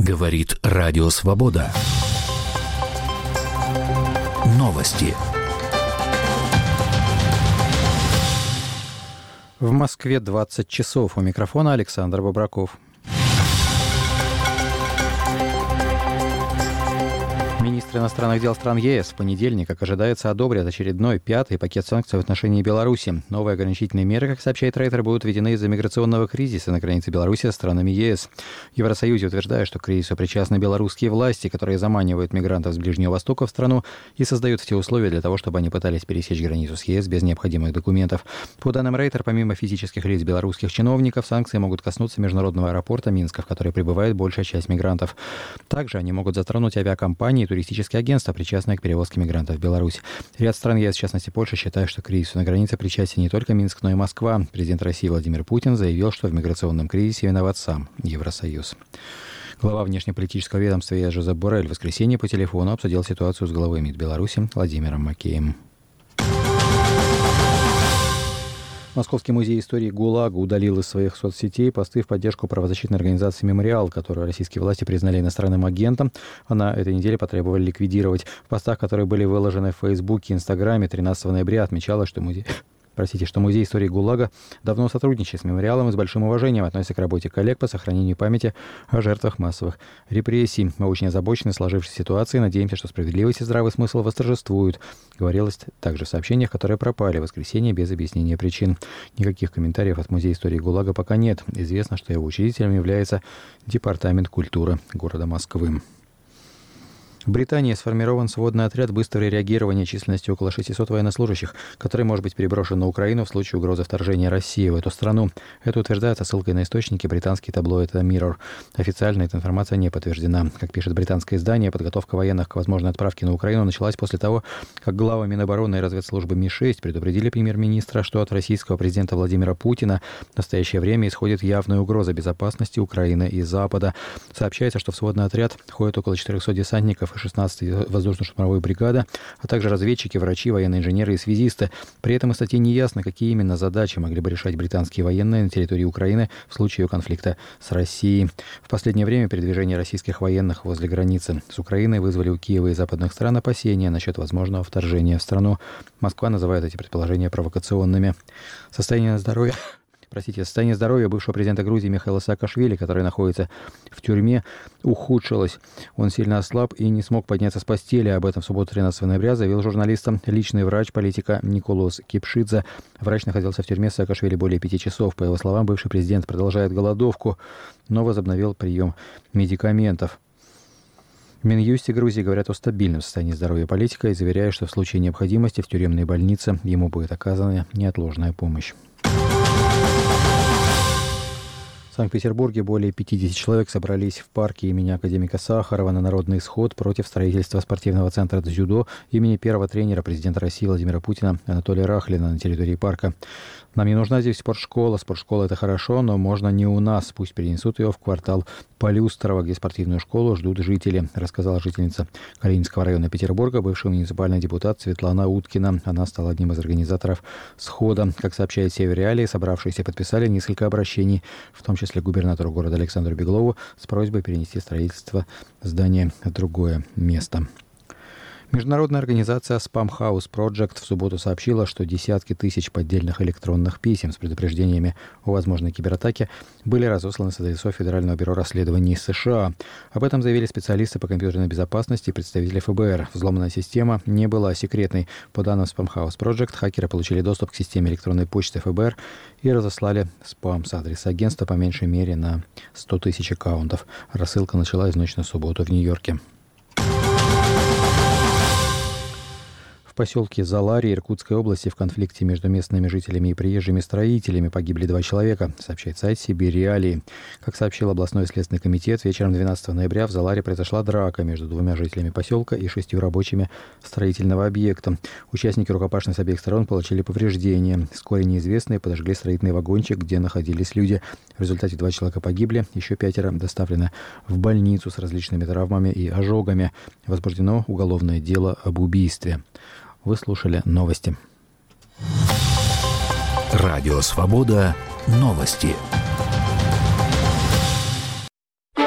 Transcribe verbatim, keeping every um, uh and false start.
Говорит Радио Свобода. Новости. В Москве двадцать часов. У микрофона Александр Бобраков. Министр иностранных дел стран ЕС в понедельник, как ожидается, одобрят очередной пятый пакет санкций в отношении Беларуси. Новые ограничительные меры, как сообщает Рейтер, будут введены из-за миграционного кризиса на границе Беларуси с странами ЕС. В Евросоюзе утверждают, что к кризису причастны белорусские власти, которые заманивают мигрантов с Ближнего Востока в страну и создают все условия для того, чтобы они пытались пересечь границу с ЕС без необходимых документов. По данным Рейтер, помимо физических лиц белорусских чиновников, санкции могут коснуться международного аэропорта Минска, в который прибывает большая часть мигрантов. Также они могут затронуть авиакомпании и туристические агентства, причастные к перевозке мигрантов в Беларусь. Ряд стран ЕС, в частности Польша, считает, что к кризису на границе причастен не только Минск, но и Москва. Президент России Владимир Путин заявил, что в миграционном кризисе виноват сам Евросоюз. Глава внешнеполитического ведомства ЕС Жозеп Боррель в воскресенье по телефону обсудил ситуацию с главой МИД Беларуси Владимиром Макеем. Московский музей истории ГУЛАГа удалил из своих соцсетей посты в поддержку правозащитной организации «Мемориал», которую российские власти признали иностранным агентом, а на этой неделе потребовали ликвидировать. В постах, которые были выложены в Фейсбуке и Инстаграме, тринадцатого ноября отмечалось, что музей... Простите, что Музей истории ГУЛАГа давно сотрудничает с «Мемориалом» и с большим уважением относится к работе коллег по сохранению памяти о жертвах массовых репрессий. Мы очень озабочены сложившейся ситуацией, надеемся, что справедливость и здравый смысл восторжествуют, говорилось также в сообщениях, которые пропали в воскресенье без объяснения причин. Никаких комментариев от Музея истории ГУЛАГа пока нет. Известно, что его учредителем является Департамент культуры города Москвы. В Британии сформирован сводный отряд быстрого реагирования численностью около шестисот военнослужащих, который может быть переброшен на Украину в случае угрозы вторжения России в эту страну. Это утверждается ссылкой на источники британский таблоид The Mirror. Официально эта информация не подтверждена. Как пишет британское издание, подготовка военных к возможной отправке на Украину началась после того, как главы Минобороны и разведслужбы Ми шесть предупредили премьер-министра, что от российского президента Владимира Путина в настоящее время исходит явная угроза безопасности Украины и Запада. Сообщается, что в сводный отряд входит около четырехсот десантников и шестнадцать воздушно-штурмовой бригада, а также разведчики, врачи, военные инженеры и связисты. При этом из статьи не ясно, какие именно задачи могли бы решать британские военные на территории Украины в случае ее конфликта с Россией. В последнее время передвижение российских военных возле границы с Украиной вызвали у Киева и западных стран опасения насчет возможного вторжения в страну. Москва называет эти предположения провокационными. Состояние здоровья... Простите, состояние здоровья бывшего президента Грузии Михаила Саакашвили, который находится в тюрьме, ухудшилось. Он сильно ослаб и не смог подняться с постели. Об этом в субботу тринадцатого ноября заявил журналистам личный врач политика Николос Кипшидзе. Врач находился в тюрьме Саакашвили более пяти часов. По его словам, бывший президент продолжает голодовку, но возобновил прием медикаментов. В Минюсте Грузии говорят о стабильном состоянии здоровья политика и заверяют, что в случае необходимости в тюремной больнице ему будет оказана неотложная помощь. В Санкт-Петербурге более пятьдесят человек собрались в парке имени академика Сахарова на народный исход против строительства спортивного центра дзюдо имени первого тренера президента России Владимира Путина Анатолия Рахлина на территории парка. Нам не нужна здесь спортшкола. Спортшкола – это хорошо, но можно не у нас. Пусть перенесут ее в квартал Полюстрово, где спортивную школу ждут жители, рассказала жительница Калининского района Петербурга, бывший муниципальный депутат Светлана Уткина. Она стала одним из организаторов схода. Как сообщает Север Реалии, собравшиеся подписали несколько обращений, в том числе к губернатору города Александру Беглову, с просьбой перенести строительство здания в другое место. Международная организация Spam House Project в субботу сообщила, что десятки тысяч поддельных электронных писем с предупреждениями о возможной кибератаке были разосланы с адресов Федерального бюро расследований США. Об этом заявили специалисты по компьютерной безопасности и представители эф бэ эр. Взломанная система не была секретной. По данным Spam House Project, хакеры получили доступ к системе электронной почты эф бэ эр и разослали спам с адреса агентства по меньшей мере на сто тысяч аккаунтов. Рассылка началась в ночь на субботу в Нью-Йорке. В поселке Залари Иркутской области в конфликте между местными жителями и приезжими строителями погибли два человека, сообщает сайт Сибирь Реалии. Как сообщил областной следственный комитет, вечером двенадцатого ноября в Заларе произошла драка между двумя жителями поселка и шестью рабочими строительного объекта. Участники рукопашной с обеих сторон получили повреждения. Вскоре неизвестные подожгли строительный вагончик, где находились люди. В результате два человека погибли, еще пятеро доставлены в больницу с различными травмами и ожогами. Возбуждено уголовное дело об убийстве. Вы слушали новости. Радио «Свобода». Новости.